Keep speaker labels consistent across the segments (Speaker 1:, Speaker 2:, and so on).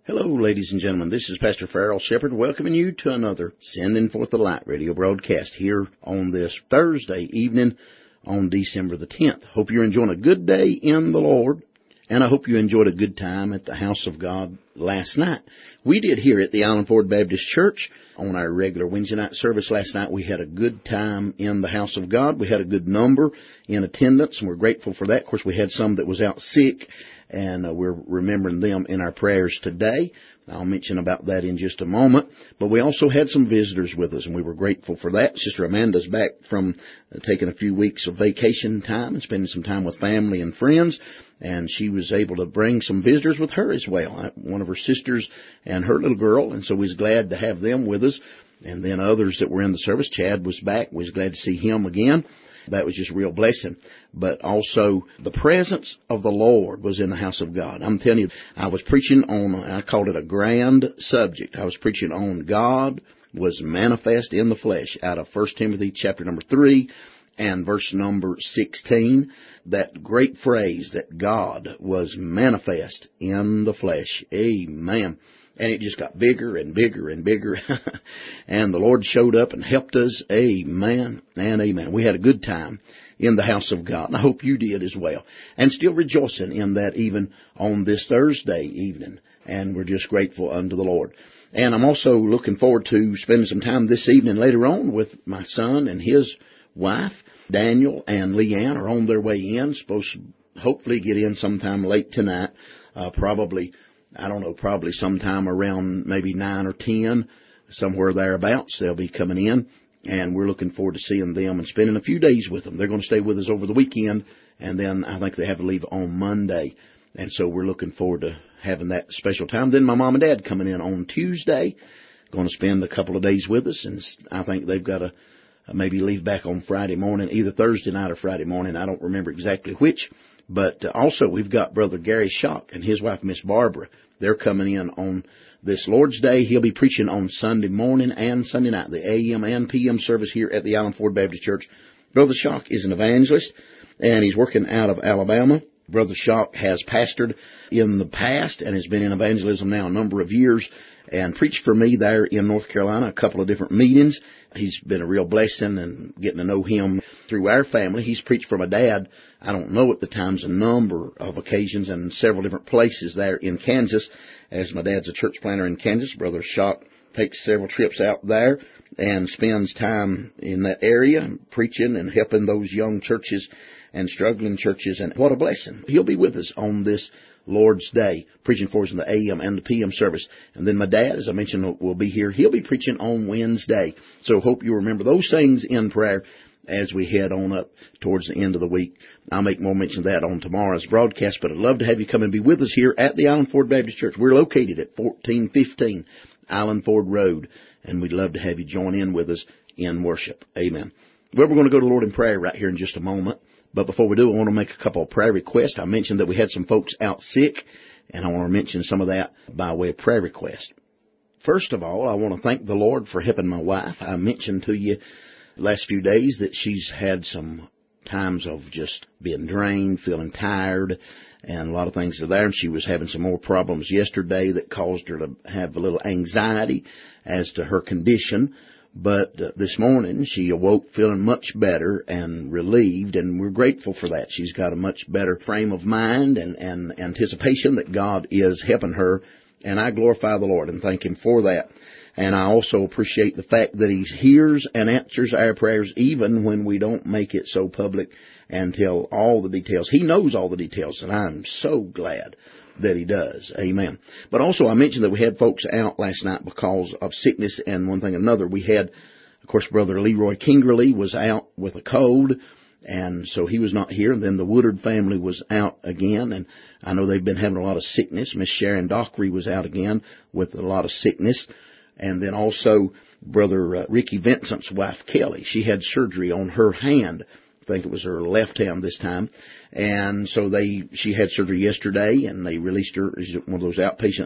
Speaker 1: Hello, ladies and gentlemen. This is Pastor Farrell Shepherd welcoming you to another Sending Forth the Light radio broadcast here on this Thursday evening on December the 10th. Hope you're enjoying a good day in the Lord, and I hope you enjoyed a good time at the house of God last night. We did here at the Island Ford Baptist Church on our regular Wednesday night service last night. We had a good time in the house of God. We had a good number in attendance, and we're grateful for that. Of course, we had some that was out sick, and we're remembering them in our prayers today. I'll mention about that in just a moment. But we also had some visitors with us, and we were grateful for that. Sister Amanda's back from taking a few weeks of vacation time and spending some time with family and friends, and she was able to bring some visitors with her as well. One of her sisters and her little girl, and so we was glad to have them with us. And then others that were in the service. Chad was back. We was glad to see him again. That was just a real blessing. But also, the presence of the Lord was in the house of God. I'm telling you, I was preaching on, I called it a grand subject. I was preaching on God was manifest in the flesh out of 1 Timothy chapter number 3 and verse number 16. That great phrase that God was manifest in the flesh. Amen. And it just got bigger and bigger and bigger. And the Lord showed up and helped us. Amen and amen. We had a good time in the house of God. And I hope you did as well. And still rejoicing in that even on this Thursday evening. And we're just grateful unto the Lord. And I'm also looking forward to spending some time this evening later on with my son and his wife. Daniel and Leanne are on their way in. Supposed to hopefully get in sometime late tonight. Probably sometime around maybe 9 or 10, somewhere thereabouts, they'll be coming in, and we're looking forward to seeing them and spending a few days with them. They're going to stay with us over the weekend, and then I think they have to leave on Monday, and so we're looking forward to having that special time. Then my mom and dad coming in on Tuesday, going to spend a couple of days with us, and I think they've got to maybe leave back on Friday morning, either Thursday night or Friday morning. I don't remember exactly which. But also we've got Brother Gary Schock and his wife, Miss Barbara. They're coming in on this Lord's Day. He'll be preaching on Sunday morning and Sunday night, the AM and PM service here at the Island Ford Baptist Church. Brother Schock is an evangelist, and he's working out of Alabama. Brother Schock has pastored in the past and has been in evangelism now a number of years and preached for me there in North Carolina, a couple of different meetings. He's been a real blessing and getting to know him through our family. He's preached for my dad, I don't know at the times, a number of occasions and several different places there in Kansas. As my dad's a church planter in Kansas, Brother Schock takes several trips out there and spends time in that area preaching and helping those young churches and struggling churches, and what a blessing. He'll be with us on this Lord's Day, preaching for us in the AM and the PM service. And then my dad, as I mentioned, will be here. He'll be preaching on Wednesday. So hope you remember those things in prayer as we head on up towards the end of the week. I'll make more mention of that on tomorrow's broadcast, but I'd love to have you come and be with us here at the Island Ford Baptist Church. We're located at 1415 Island Ford Road, and we'd love to have you join in with us in worship. Amen. Well, we're going to go to the Lord in prayer right here in just a moment. But before we do, I want to make a couple of prayer requests. I mentioned that we had some folks out sick, and I want to mention some of that by way of prayer request. First of all, I want to thank the Lord for helping my wife. I mentioned to you the last few days that she's had some times of just being drained, feeling tired, and a lot of things are there. And she was having some more problems yesterday that caused her to have a little anxiety as to her condition. But this morning, she awoke feeling much better and relieved, and we're grateful for that. She's got a much better frame of mind and anticipation that God is helping her, and I glorify the Lord and thank Him for that. And I also appreciate the fact that He hears and answers our prayers even when we don't make it so public and tell all the details. He knows all the details, and I'm so glad that He does. Amen. But also I mentioned that we had folks out last night because of sickness and one thing or another. We had, of course, Brother Leroy Kingerly was out with a cold, and so he was not here. And then the Woodard family was out again, and I know they've been having a lot of sickness. Miss Sharon Dockery was out again with a lot of sickness. And then also Brother Ricky Vincent's wife, Kelly. She had surgery on her hand. I think it was her left hand this time. And so she had surgery yesterday, and they released her as one of those outpatient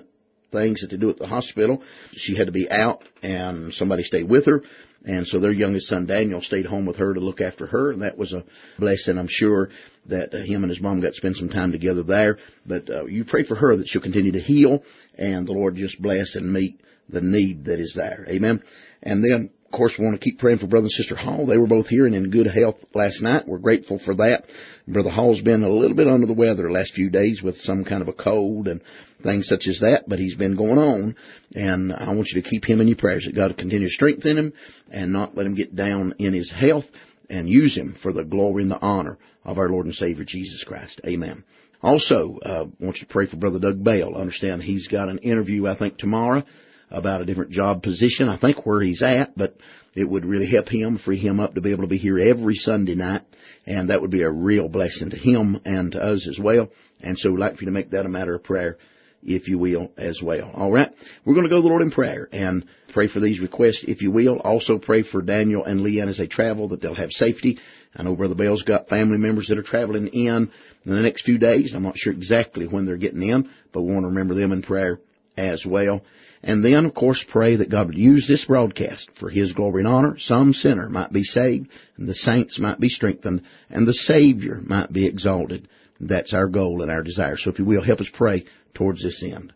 Speaker 1: things that they do at the hospital. She had to be out, and somebody stayed with her. And so their youngest son, Daniel, stayed home with her to look after her, and that was a blessing. I'm sure that him and his mom got to spend some time together there. But you pray for her that she'll continue to heal, and the Lord just bless and meet the need that is there. Amen. And then, of course, we want to keep praying for Brother and Sister Hall. They were both here and in good health last night. We're grateful for that. Brother Hall's been a little bit under the weather the last few days with some kind of a cold and things such as that, but he's been going on, and I want you to keep him in your prayers, that God will continue to strengthen him and not let him get down in his health, and use him for the glory and the honor of our Lord and Savior Jesus Christ. Amen. Also, I want you to pray for Brother Doug Bell. I understand he's got an interview, I think, tomorrow about a different job position, I think where he's at, but it would really help him, free him up to be able to be here every Sunday night, and that would be a real blessing to him and to us as well. And so we'd like for you to make that a matter of prayer, if you will, as well. All right. We're going to go to the Lord in prayer and pray for these requests, if you will. Also pray for Daniel and Leanne as they travel, that they'll have safety. I know Brother Bell's got family members that are traveling in the next few days. I'm not sure exactly when they're getting in, but we want to remember them in prayer as well. And then, of course, pray that God would use this broadcast for His glory and honor. Some sinner might be saved, and the saints might be strengthened, and the Savior might be exalted. That's our goal and our desire. So if you will, help us pray towards this end.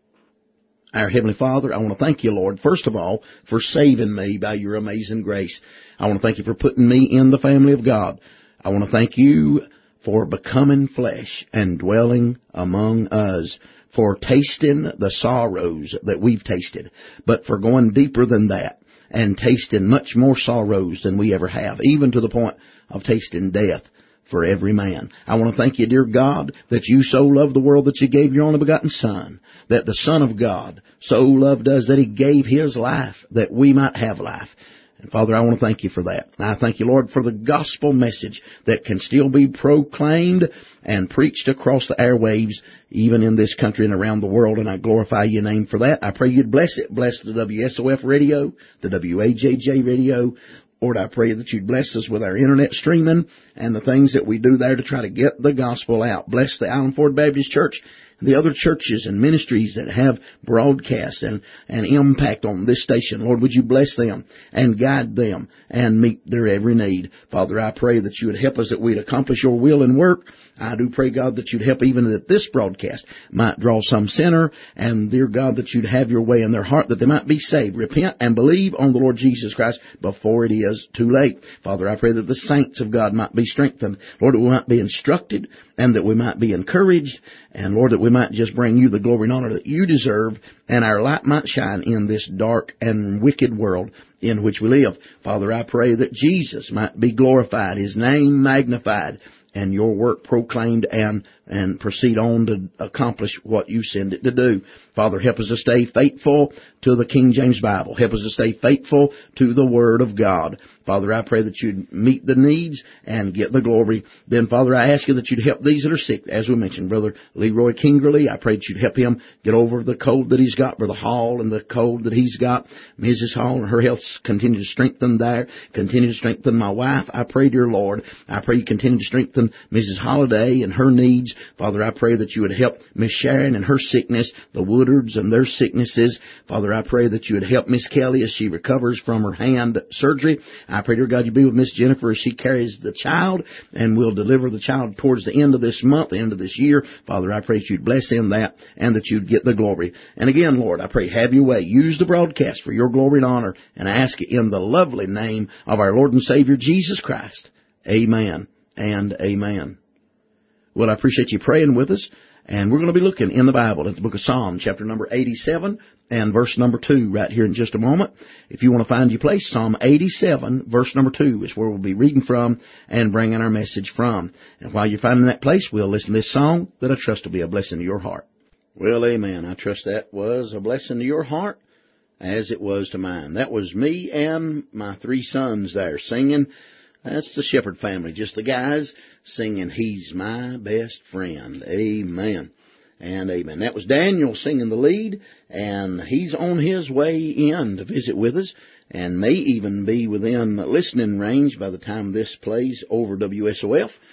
Speaker 1: Our Heavenly Father, I want to thank you, Lord, first of all, for saving me by your amazing grace. I want to thank you for putting me in the family of God. I want to thank you for becoming flesh and dwelling among us, for tasting the sorrows that we've tasted, but for going deeper than that and tasting much more sorrows than we ever have, even to the point of tasting death for every man. I want to thank you, dear God, that you so loved the world that you gave your only begotten Son, that the Son of God so loved us that He gave His life that we might have life. And Father, I want to thank you for that. I thank you, Lord, for the gospel message that can still be proclaimed and preached across the airwaves, even in this country and around the world, and I glorify your name for that. I pray you'd bless it. Bless the WSOF radio, the WAJJ radio. Lord, I pray that you'd bless us with our internet streaming and the things that we do there to try to get the gospel out. Bless the Island Ford Baptist Church, the other churches and ministries that have broadcasts and impact on this station. Lord, would you bless them and guide them and meet their every need. Father, I pray that you would help us, that we'd accomplish your will and work. I do pray, God, that you'd help even that this broadcast might draw some sinner, and, dear God, that you'd have your way in their heart, that they might be saved. Repent and believe on the Lord Jesus Christ before it is too late. Father, I pray that the saints of God might be strengthened. Lord, that we might be instructed and that we might be encouraged. And, Lord, that we might just bring you the glory and honor that you deserve, and our light might shine in this dark and wicked world in which we live. Father, I pray that Jesus might be glorified, His name magnified, and your work proclaimed and proceed on to accomplish what you send it to do. Father, help us to stay faithful to the King James Bible. Help us to stay faithful to the Word of God. Father, I pray that you'd meet the needs and get the glory. Then, Father, I ask you that you'd help these that are sick. As we mentioned, Brother Leroy Kingerly, I pray that you'd help him get over the cold that he's got, Brother Hall and the cold that he's got, Mrs. Hall and her health continue to strengthen there, continue to strengthen my wife. I pray, dear Lord, I pray you continue to strengthen Mrs. Holiday and her needs. Father, I pray that you would help Miss Sharon and her sickness, the Woodards and their sicknesses. Father, I pray that you would help Miss Kelly as she recovers from her hand surgery. I pray, dear God, you be with Miss Jennifer as she carries the child and will deliver the child towards the end of this month, the end of this year. Father, I pray that you'd bless in that and that you'd get the glory. And again, Lord, I pray, have your way. Use the broadcast for your glory and honor, and I ask it in the lovely name of our Lord and Savior, Jesus Christ. Amen and amen. Well, I appreciate you praying with us, and we're going to be looking in the Bible at the book of Psalm, chapter number 87 and verse number 2 right here in just a moment. If you want to find your place, Psalm 87, verse number 2 is where we'll be reading from and bringing our message from. And while you're finding that place, we'll listen to this song that I trust will be a blessing to your heart. Well, amen. I trust that was a blessing to your heart as it was to mine. That was me and my 3 sons there singing. That's the Shepherd family, just the guys singing, He's My Best Friend. Amen and amen. That was Daniel singing the lead, and he's on his way in to visit with us and may even be within listening range by the time this plays over WSOF.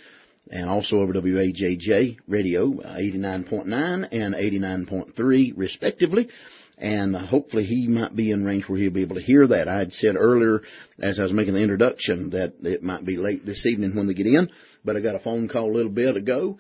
Speaker 1: and also over WAJJ Radio, 89.9 and 89.3 respectively. And hopefully he might be in range where he'll be able to hear that. I had said earlier, as I was making the introduction, that it might be late this evening when they get in, but I got a phone call a little bit ago,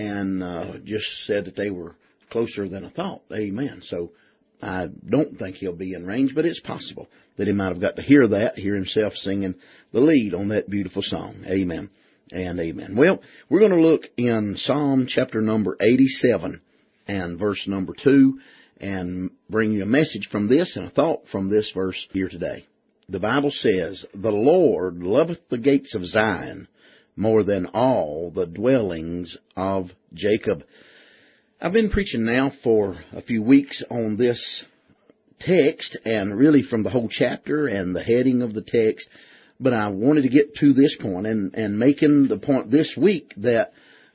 Speaker 1: and just said that they were closer than I thought. Amen. So I don't think he'll be in range, but it's possible that he might have got to hear that, hear himself singing the lead on that beautiful song. Amen and amen. Well, we're going to look in Psalm chapter number 87 and verse number 2, and bring you a message from this and a thought from this verse here today. The Bible says, "The Lord loveth the gates of Zion more than all the dwellings of Jacob." I've been preaching now for a few weeks on this text, and really from the whole chapter and the heading of the text, but I wanted to get to this point and making the point this week that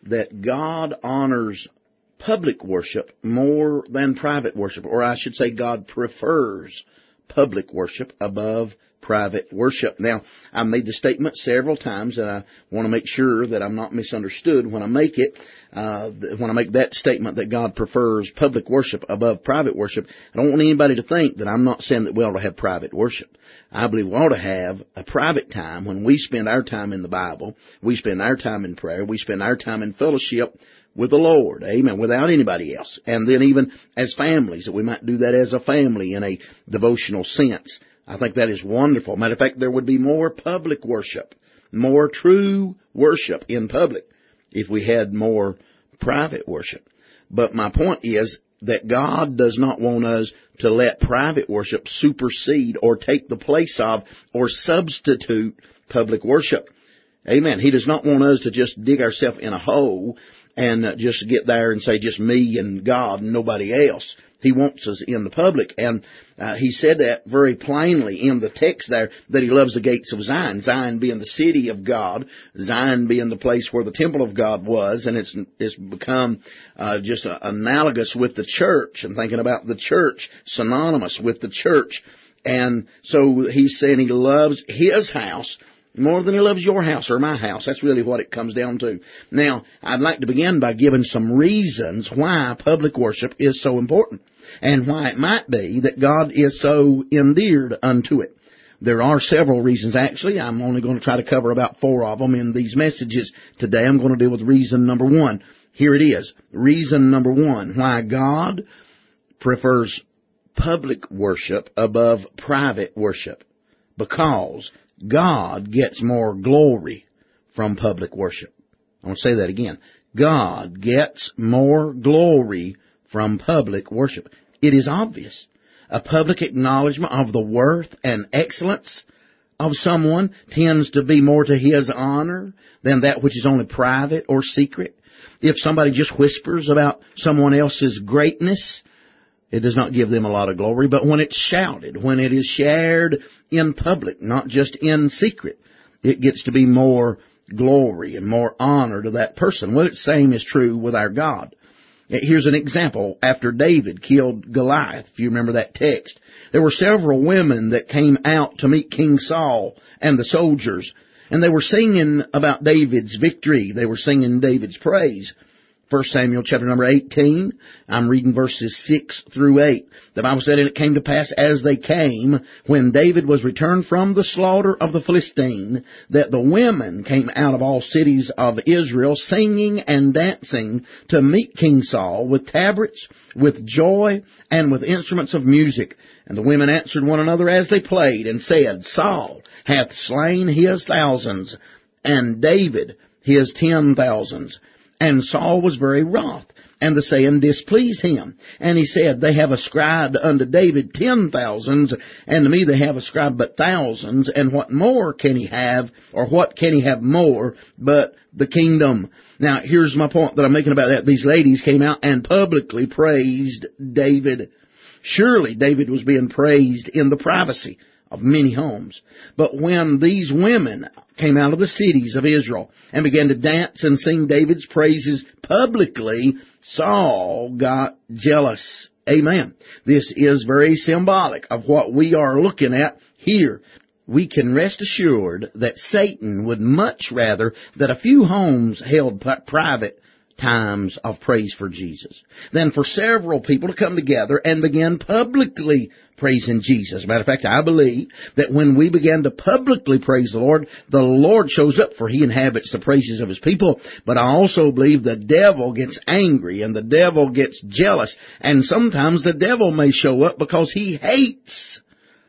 Speaker 1: God honors public worship more than private worship, or I should say God prefers public worship above private worship. Now, I've made the statement several times, and I want to make sure that I'm not misunderstood when I make it. When I make that statement that God prefers public worship above private worship, I don't want anybody to think that I'm not saying that we ought to have private worship. I believe we ought to have a private time when we spend our time in the Bible, we spend our time in prayer, we spend our time in fellowship with the Lord, amen, without anybody else. And then even as families, that we might do that as a family in a devotional sense. I think that is wonderful. Matter of fact, there would be more public worship, more true worship in public if we had more private worship. But my point is that God does not want us to let private worship supersede or take the place of or substitute public worship. Amen. He does not want us to just dig ourselves in a hole and just get there and say just me and God and nobody else. He wants us in the public. And he said that very plainly in the text there, that he loves the gates of Zion. Zion being the city of God, Zion being the place where the temple of God was, and it's become just analogous with the church, and thinking about the church, synonymous with the church. And so he's saying he loves his house more than he loves your house or my house. That's really what it comes down to. Now, I'd like to begin by giving some reasons why public worship is so important, and why it might be that God is so endeared unto it. There are several reasons, actually. I'm only going to try to cover about 4 of them in these messages today. I'm going to deal with reason number 1. Here it is. Reason number 1, why God prefers public worship above private worship. Because God gets more glory from public worship. I want to say that again. God gets more glory from public worship. It is obvious. A public acknowledgement of the worth and excellence of someone tends to be more to his honor than that which is only private or secret. If somebody just whispers about someone else's greatness, it does not give them a lot of glory. But when it's shouted, when it is shared in public, not just in secret, it gets to be more glory and more honor to that person. Well, the same is true with our God. Here's an example. After David killed Goliath, if you remember that text, there were several women that came out to meet King Saul and the soldiers, and they were singing about David's victory. They were singing David's praise. 1 Samuel chapter number 18, I'm reading verses 6 through 8. The Bible said, "And it came to pass as they came, when David was returned from the slaughter of the Philistine, that the women came out of all cities of Israel, singing and dancing to meet King Saul with tabrets, with joy, and with instruments of music. And the women answered one another as they played, and said, Saul hath slain his thousands, and David his 10,000s. And Saul was very wroth, and the saying displeased him. And he said, They have ascribed unto David 10,000s, and to me they have ascribed but thousands. And what more can he have, or what can he have more but the kingdom?" Now, here's my point that I'm making about that. These ladies came out and publicly praised David. Surely David was being praised in the privacy of many homes. But when these women came out of the cities of Israel and began to dance and sing David's praises publicly, Saul got jealous. Amen. This is very symbolic of what we are looking at here. we can rest assured that Satan would much rather that a few homes held private times of praise for Jesus than for several people to come together and begin publicly praising Jesus. As a matter of fact, I believe that when we begin to publicly praise the Lord shows up, for He inhabits the praises of His people. But I also believe the devil gets angry and the devil gets jealous, and sometimes the devil may show up because he hates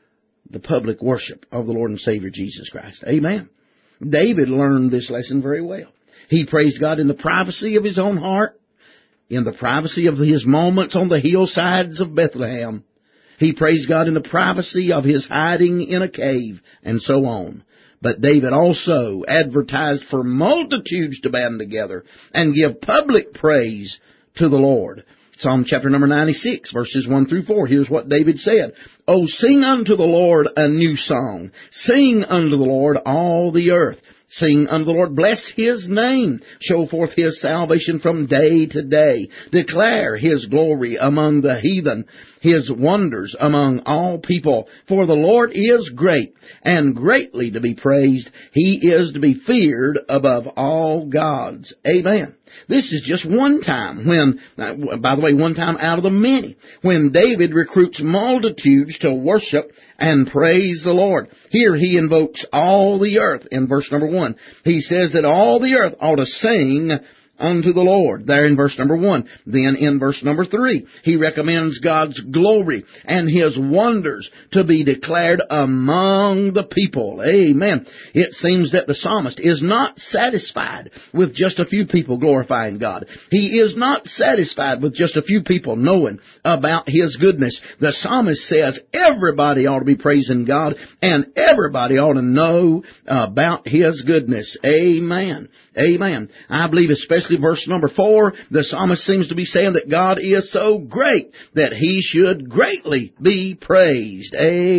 Speaker 1: the public worship of the Lord and Savior Jesus Christ. Amen. David learned this lesson very well. He praised God in the privacy of his own heart, in the privacy of his moments on the hillsides of Bethlehem. He praised God in the privacy of his hiding in a cave, and so on. But David also advertised for multitudes to band together and give public praise to the Lord. Psalm chapter number 96, verses 1 through 4. Here's what David said. "O sing unto the Lord a new song. Sing unto the Lord all the earth. Sing unto the Lord, bless His name. Show forth His salvation from day to day. Declare His glory among the heathen, His wonders among all people. For the Lord is great, and greatly to be praised. He is to be feared above all gods." Amen. This is just one time when, by the way, one time out of the many, when David recruits multitudes to worship and praise the Lord. Here he invokes all the earth in verse number 1. He says that all the earth ought to sing unto the Lord, there in verse number 1. Then in verse number 3, he recommends God's glory and His wonders to be declared among the people. Amen. It seems that the psalmist is not satisfied with just a few people glorifying God. He is not satisfied with just a few people knowing about His goodness. The psalmist says everybody ought to be praising God and everybody ought to know about His goodness. Amen. Amen. I believe especially verse number 4, the psalmist seems to be saying that God is so great that He should greatly be praised.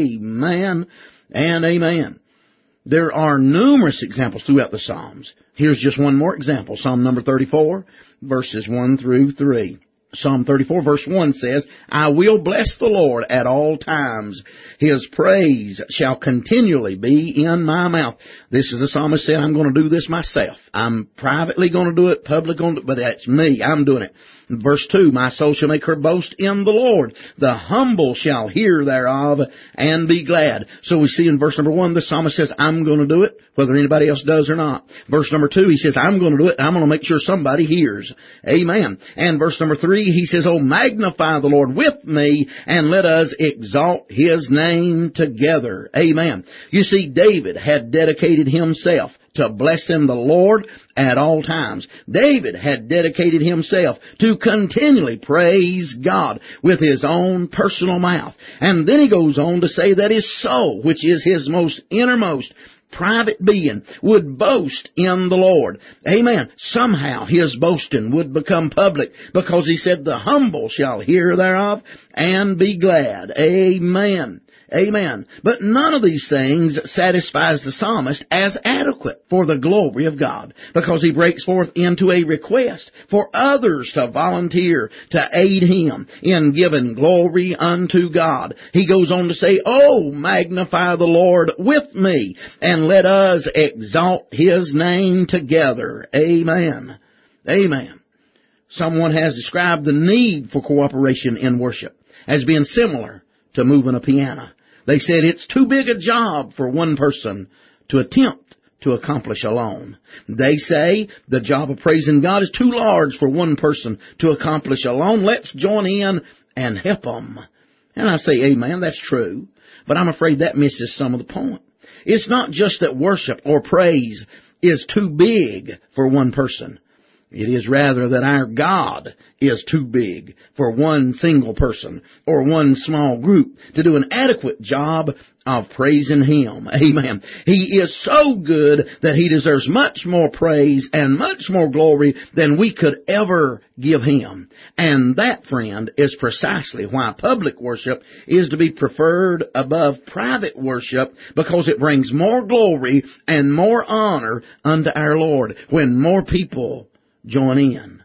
Speaker 1: Amen and amen. There are numerous examples throughout the Psalms. Here's just one more example. Psalm number 34, verses 1 through 3. Psalm 34 verse 1 says, "I will bless the Lord at all times. His praise shall continually be in my mouth." This is the psalmist said, I'm going to do this myself. I'm privately going to do it, publicly going to do it, but that's me. I'm doing it. Verse 2, "My soul shall make her boast in the Lord. The humble shall hear thereof and be glad." So we see in verse number 1, the psalmist says, I'm going to do it, whether anybody else does or not. Verse number 2, he says, I'm going to do it, and I'm going to make sure somebody hears. Amen. And verse number 3, he says, "Oh, magnify the Lord with me, and let us exalt His name together." Amen. You see, David had dedicated himself to blessing the Lord at all times. David had dedicated himself to continually praise God with his own personal mouth. And then he goes on to say that his soul, which is his most innermost private being, would boast in the Lord. Amen. Somehow his boasting would become public because he said, "The humble shall hear thereof and be glad." Amen. Amen. But none of these things satisfies the psalmist as adequate for the glory of God, because he breaks forth into a request for others to volunteer to aid him in giving glory unto God. He goes on to say, "Oh, magnify the Lord with me, and let us exalt His name together." Amen. Amen. Someone has described the need for cooperation in worship as being similar to moving a piano. They said it's too big a job for one person to attempt to accomplish alone. They say the job of praising God is too large for one person to accomplish alone. Let's join in and help them. And I say, amen, that's true. But I'm afraid that misses some of the point. It's not just that worship or praise is too big for one person. It is rather that our God is too big for one single person or one small group to do an adequate job of praising Him. Amen. He is so good that He deserves much more praise and much more glory than we could ever give Him. And that, friend, is precisely why public worship is to be preferred above private worship, because it brings more glory and more honor unto our Lord when more people join in.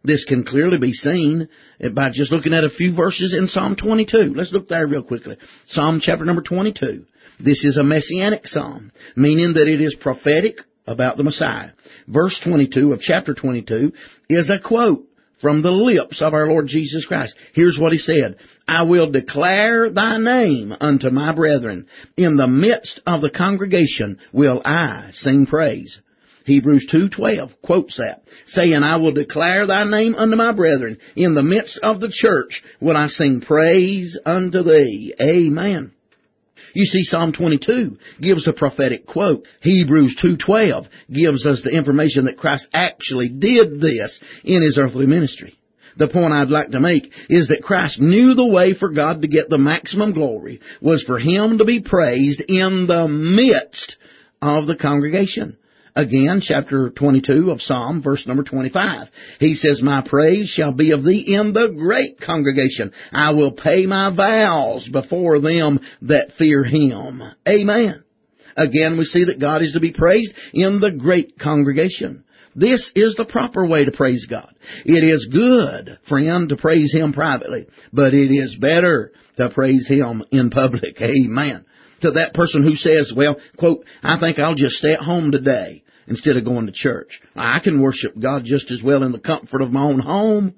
Speaker 1: This can clearly be seen by just looking at a few verses in Psalm 22. Let's look there real quickly. Psalm chapter number 22. This is a messianic psalm, meaning that it is prophetic about the Messiah. Verse 22 of chapter 22 is a quote from the lips of our Lord Jesus Christ. Here's what He said. I will declare thy name unto my brethren. In the midst of the congregation will I sing praise. Hebrews 2:12 quotes that, saying, I will declare thy name unto my brethren. In the midst of the church will I sing praise unto thee. Amen. You see, Psalm 22 gives a prophetic quote. Hebrews 2:12 gives us the information that Christ actually did this in His earthly ministry. The point I'd like to make is that Christ knew the way for God to get the maximum glory was for Him to be praised in the midst of the congregation. Again, chapter 22 of Psalm, verse number 25. He says, my praise shall be of thee in the great congregation. I will pay my vows before them that fear Him. Amen. Again, we see that God is to be praised in the great congregation. This is the proper way to praise God. It is good, friend, to praise Him privately, but it is better to praise Him in public. Amen. To that person who says, well, quote, I think I'll just stay at home today instead of going to church. I can worship God just as well in the comfort of my own home.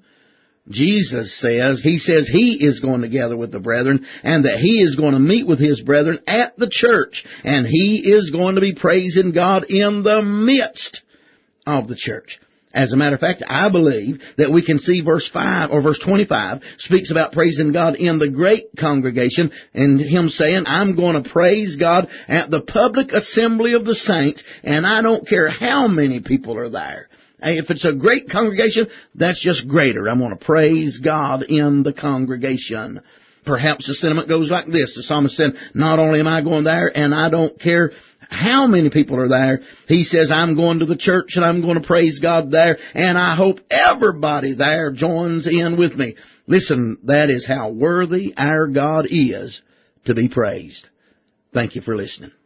Speaker 1: Jesus says, He says He is going to gather with the brethren and that He is going to meet with His brethren at the church, and He is going to be praising God in the midst of the church. As a matter of fact, I believe that we can see verse 5 or verse 25 speaks about praising God in the great congregation and Him saying, I'm going to praise God at the public assembly of the saints, and I don't care how many people are there. If it's a great congregation, that's just greater. I'm going to praise God in the congregation. Perhaps the sentiment goes like this. The psalmist said, not only am I going there, and I don't care how many people are there. He says, I'm going to the church and I'm going to praise God there, and I hope everybody there joins in with me. Listen, that is how worthy our God is to be praised. Thank you for listening.